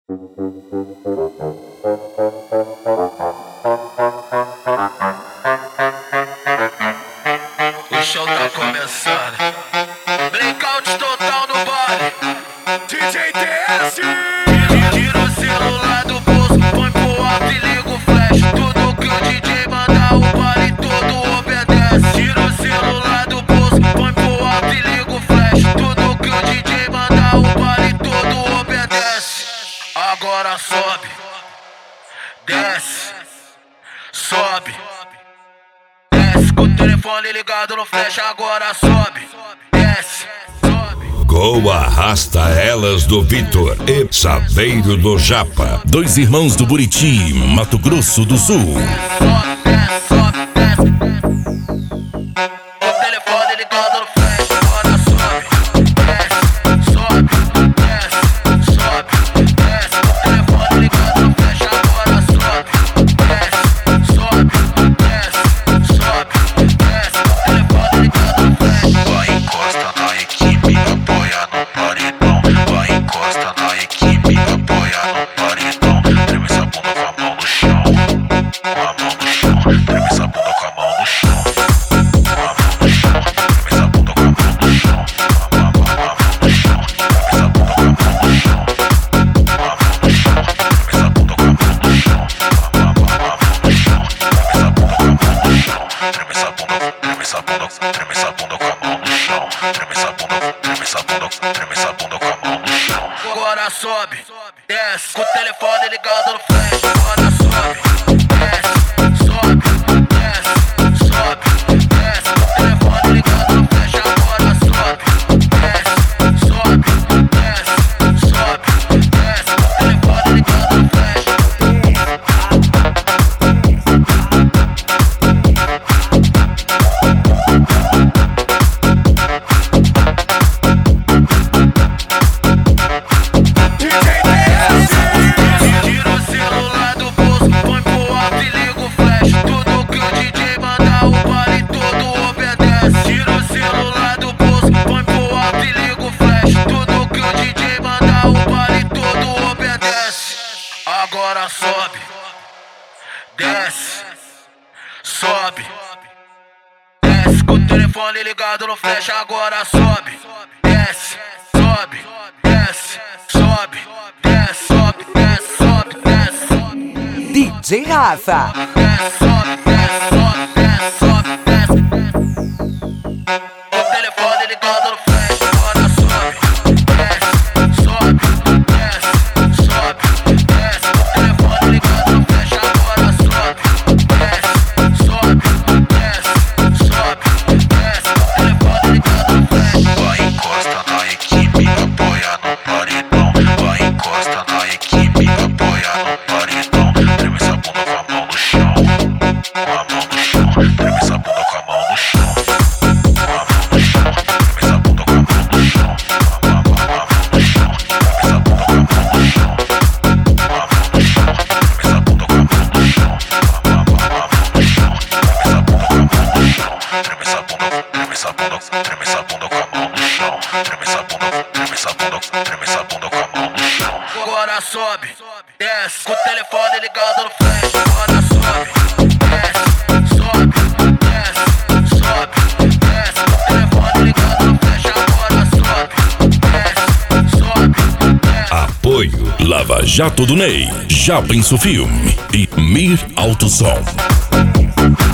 O show tá começando. Blackout total no baile. DJ TS. Tira o celular do bolso, põe pro alto e liga o flash. Tudo que o DJ mandar, o baile todo obedece. Tira o celular do bolso, põe pro alto e liga o flash. Tudo que o DJ mandar, o baile todo obedece. Agora sobe, desce, sobe. Com o telefone ligado no flash, agora sobe, desce, sobe. Go Arrasta Elas do Vitor e Saveiro do Japa, dois irmãos do Buriti, Mato Grosso do Sul. Sobe, desce, sobe, desce. O telefone ligado no flash, agora sobe, desce, sobe, desce, sobe, desce. O telefone ligado no flash, agora sobe, desce, sobe, desce, sobe. Vai encosta na equipe, apoia no paredão. Vai encosta na equipe, apoia no paredão. Treme essa bunda com a mão no chão, com a mão no chão. Treme essa bunda com a mão no chão, com a mão no chão. Treme essa bunda com a mão no chão, com a mão no chão. Treme essa bunda com a mão no chão, com a mão no chão. Treme essa bunda com a mão no chão, com a mão no chão. Treme essa bunda com a mão no chão. Treme essa bunda, treme essa bunda, treme essa bunda com a mão no chão. Treme essa bunda, treme essa bunda, treme essa bunda com a mão no chão. Agora sobe, desce. Com o telefone ligado no flash, agora sobe, desce, sobe, desce, sobe, desce. Com o telefone ligado no flash, agora sobe, desce, sobe, desce, sobe, desce. Com o telefone ligado no flash. Tira o celular do bolso, põe pro alto e liga o flash. Tudo que o DJ mandar, o baile todo obedece. Tira o celular do bolso, põe pro alto e liga o flash. Tudo que o DJ mandar, o baile todo obedece. Agora sobe, desce, sobe, desce. Com o telefone ligado no flash, agora sobe, desce, sobe, desce, sobe, desce, sobe, desce, sobe, desce. DJ Rafa. Desce, sobe, desce, sobe, desce, sobe, desce. O telefone ligado no flash, agora sobe, desce, sobe, desce, sobe, desce. O telefone ligado no flash, agora sobe, desce, sobe, desce, sobe, desce. O telefone ligado no flash. Vai encosta na equipe, apoia no paredão. Vai encosta na equipe, apoia no paredão. Treme essa bunda com a mão no chão, com a mão no chão. Treme essa bunda com a mão no chão, com a mão no chão. Treme essa bunda com a mão no chão, com a mão no chão. Treme essa bunda com a mão no chão, com a mão no chão. Treme essa bunda com a mão no chão, com a mão no chão. Treme essa bunda com a mão no chão. Treme essa bunda, treme essa bunda, treme essa bunda com a mão no chão. Treme essa bunda, treme essa bunda, treme essa bunda com a mão no chão. Agora sobe, desce. Com o telefone ligado no flash, agora sobe, desce, sobe, desce, sobe, desce. Com o telefone ligado no flash, agora sobe, desce, sobe, desce. Apoio Lava Jato do Ney, Japa Filme e Mir Alto Som.